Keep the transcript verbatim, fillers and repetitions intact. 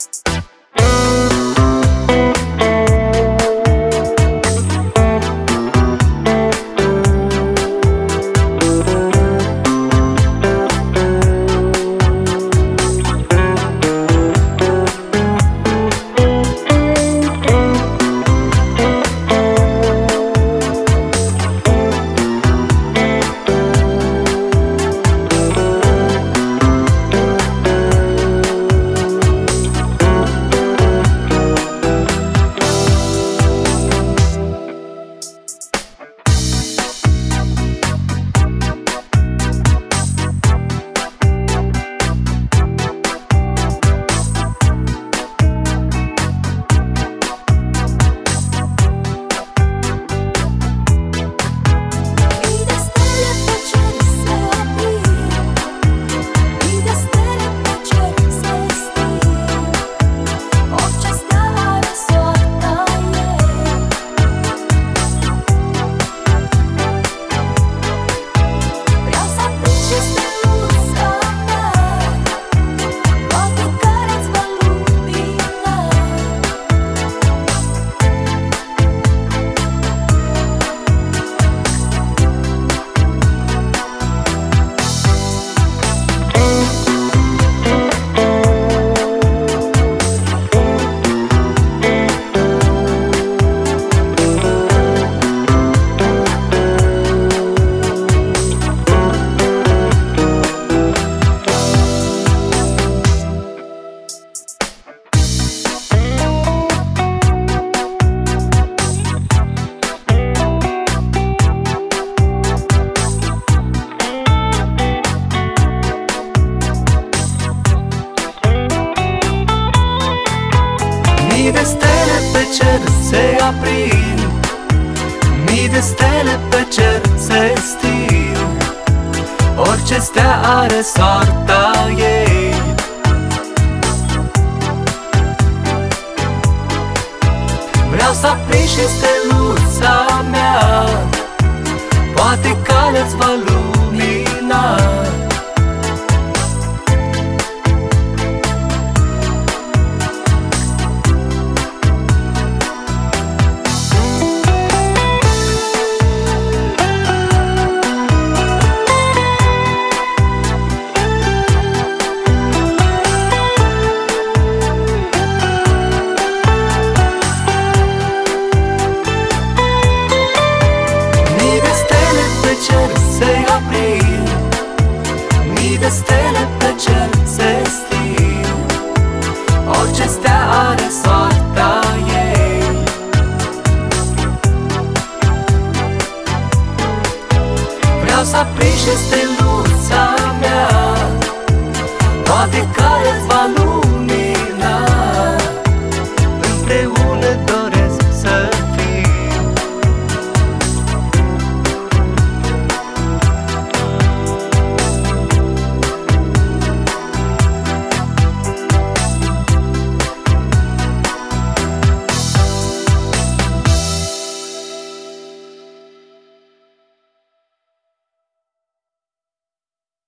Mii de stele pe cer se aprind, mii de stele pe cer se sting. Orice stea are soarta ei. Vreau să aprind și steluța mea, poate calea-ți va lumina. Mii de stele pe cer se sting. Orice stea are soarta ei. Vreau să aprind și